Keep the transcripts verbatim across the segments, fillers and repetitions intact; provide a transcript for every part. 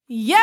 Yeah.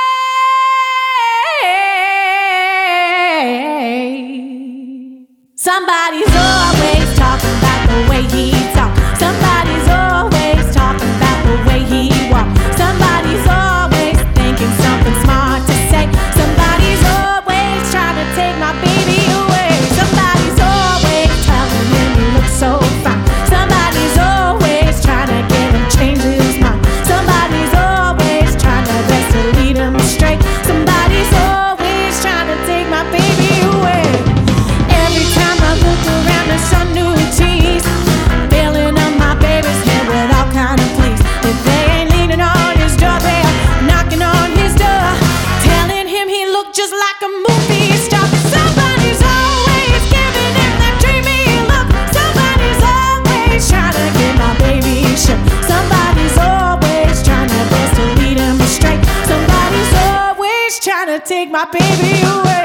Somebody's always talking about the way he talks. Somebody's always talking about the way he walks. Somebody's always thinking something smart to say. Somebody's always trying to take my baby away. Somebody's always telling him he looks so fine. Somebody's always trying to get him change his mind. Somebody's always trying to best to lead him astray. Somebody's always trying to take my baby away. Every time I look around, there's some new tease, filling up my baby's head with all kind of pleas. If they ain't leaning on his doorbell, knocking on his door, telling him he looked just like a movie star. Somebody's always giving him that dreamy look. Somebody's always trying to get my baby shook. Somebody's always trying their best to lead him astray. Somebody's always trying to take my baby away.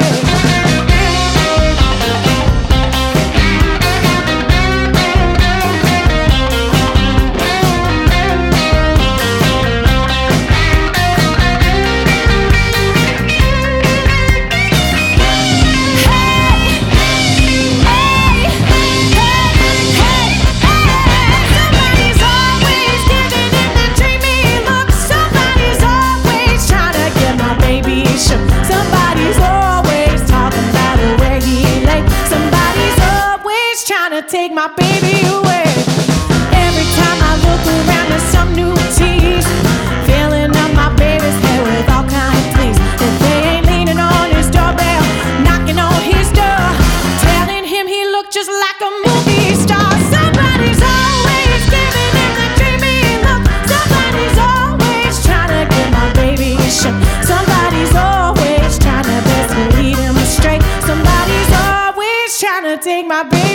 Somebody's always talking about the way he lay. Somebody's always trying to take my baby away. Every time I look around, there's some new tease, filling up my baby's head with all kind of pleas. If they ain't leaning on his doorbell, knocking on his door, telling him he looked just like a movie star. Somebody's always giving him that dreamy look. Somebody's always trying to get my baby shook. Somebody's always trying to best to lead him astray. Somebody's always trying to take my baby.